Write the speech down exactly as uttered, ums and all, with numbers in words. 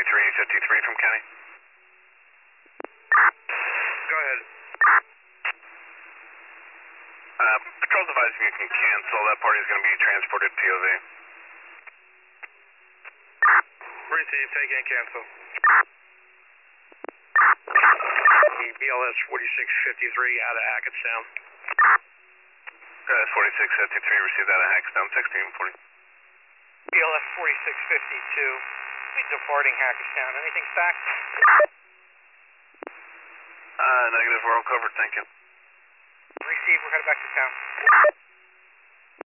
seventy-three fifty-three from Kenny. Go ahead. Uh, patrol's advising you can cancel. That party is going to be transported P O V. Receive, take in, cancel. B L S forty-six fifty-three out of Hackettstown. Uh, forty-six fifty-three received out of Hackettstown, sixteen forty. B L S forty-six fifty-two, departing Hackettstown. Anything stacked? Uh, negative, we're all covered, thank you. Receive, we're headed back to town.